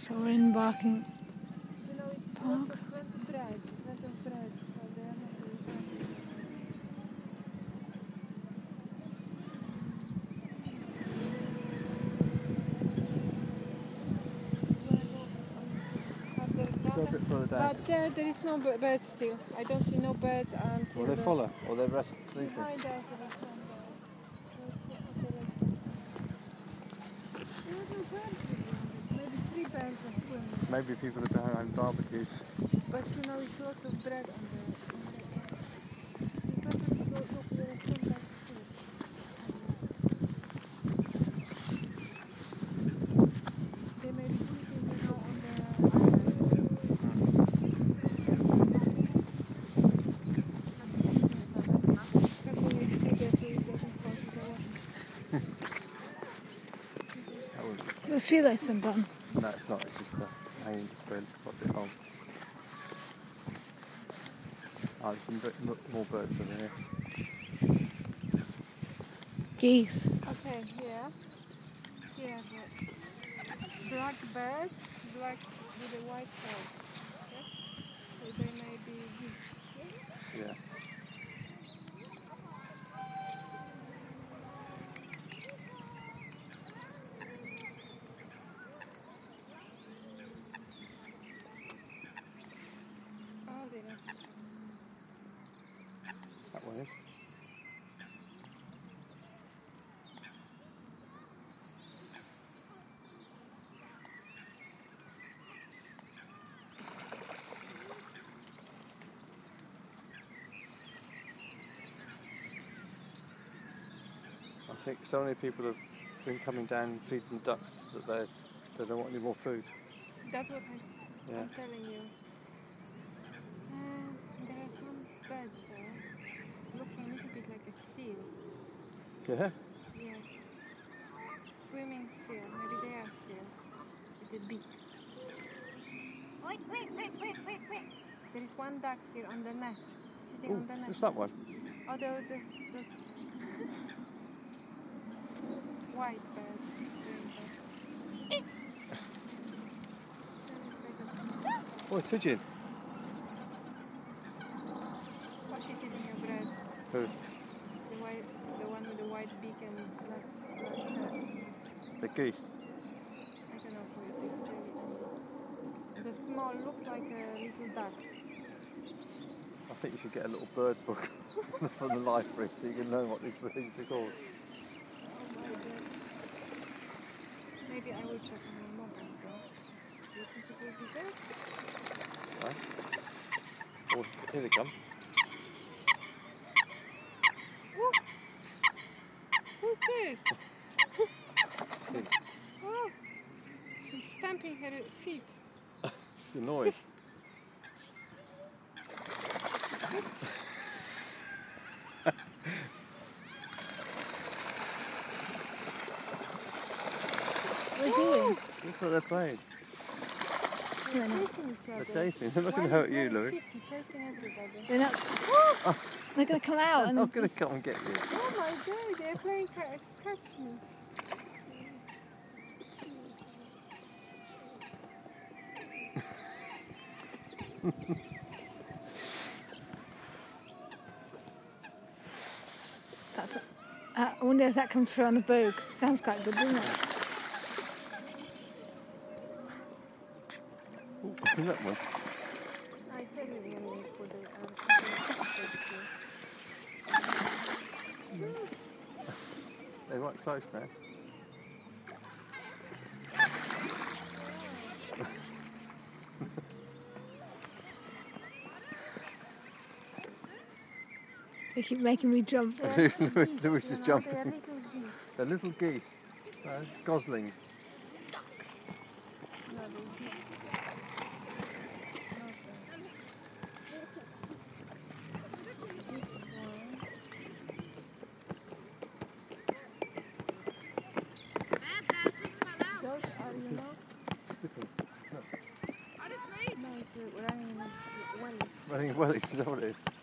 So we're in Barking You know, it's Park. lots of bread. Lots of bread. So they are not really happy. Go a bit further down. But there is no birds still. I don't see no birds until Will they follow? Or they rest sleeping? behind us there is some birds. Maybe 3 birds are swimming. Maybe people are behind barbecues. But you know, it's lots of bread on the. You better to go look where some birds sleep. They may be sleeping, you know, on the island. You'll see this and done. No, it's not. It's just a hanging display. Got a bit long. Oh, there's some more birds over here. Geese. Okay, here the black birds, black with a white tail. Yes? So they may be geese. Yeah. Oh, they don't. That one is. I think so many people have been coming down feeding ducks that they don't want any more food. That's what Yeah. I'm telling you. There are some birds there, looking a little bit like a seal. Yeah? Yeah. Swimming seal. Maybe they are seals with the beaks. Wait. There is one duck here on the nest, sitting on the nest. What's that one? Oh, those white birds. Oh, a pigeon. Oh, she's eating her bread. Who? The one with the white beak and black head. The geese. I don't know who it is really. The small looks like a little duck. I think you should get a little bird book from the library so you can learn what these things are called. Oh my god. Maybe I will check on my mobile though. Do you think it will be there? Right. Oh, here they come. Woo! Who's this? Hey, Oh, she's stamping her feet. it's the noise. What are you doing? Look what they're playing. They're chasing each other. They're chasing. They're not going to hurt you, Louis. They're chasing everybody. They're not. They're going to come out They're and. not going to come and get you. Oh my god, they're playing catch me. That's. I wonder if that comes through on the bow, 'cause it sounds quite good, doesn't it? Ooh, who's that one? I tell you when we put the They're right close now. They keep making me jump. Louis is jumping. They are little geese. They're little geese. Goslings. No, they're geese. Those are, you know, no, it's running wellies. Running well, is that what it is?